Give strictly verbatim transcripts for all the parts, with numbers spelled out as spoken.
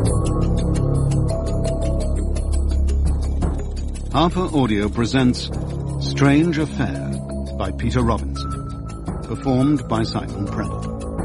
Harper Audio presents Strange Affair by Peter Robinson, performed by Simon Preble.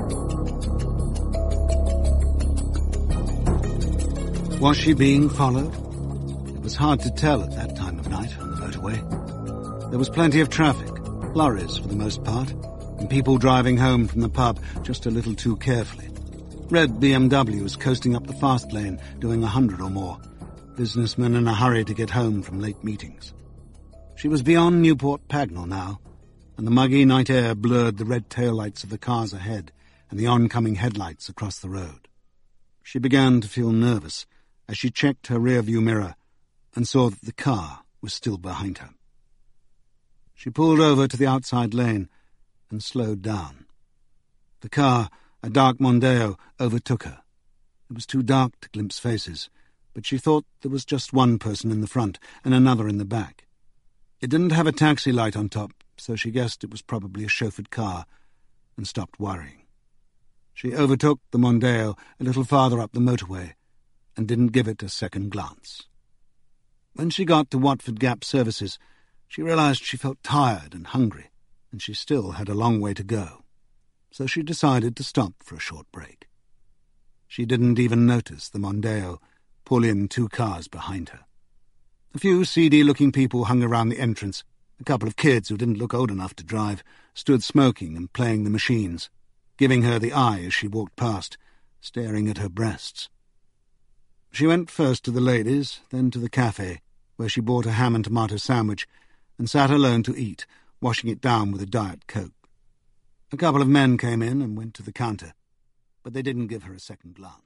Was she being followed? It was hard to tell at that time of night on the motorway. There was plenty of traffic, lorries for the most part, and people driving home from the pub just a little too carefully. Red B M Ws coasting up the fast lane, doing a hundred or more. Businessmen in a hurry to get home from late meetings. She was beyond Newport Pagnell now, and the muggy night air blurred the red taillights of the cars ahead and the oncoming headlights across the road. She began to feel nervous as she checked her rearview mirror and saw that the car was still behind her. She pulled over to the outside lane and slowed down. The car, a dark Mondeo, overtook her. It was too dark to glimpse faces, but she thought there was just one person in the front and another in the back. It didn't have a taxi light on top, so she guessed it was probably a chauffeured car, and stopped worrying. She overtook the Mondeo a little farther up the motorway and didn't give it a second glance. When she got to Watford Gap Services, she realized she felt tired and hungry, and she still had a long way to go, so she decided to stop for a short break. She didn't even notice the Mondeo pull in two cars behind her. A few seedy-looking people hung around the entrance. A couple of kids who didn't look old enough to drive stood smoking and playing the machines, giving her the eye as she walked past, staring at her breasts. She went first to the ladies, then to the cafe, where she bought a ham and tomato sandwich and sat alone to eat, washing it down with a Diet Coke. A couple of men came in and went to the counter, but they didn't give her a second glance.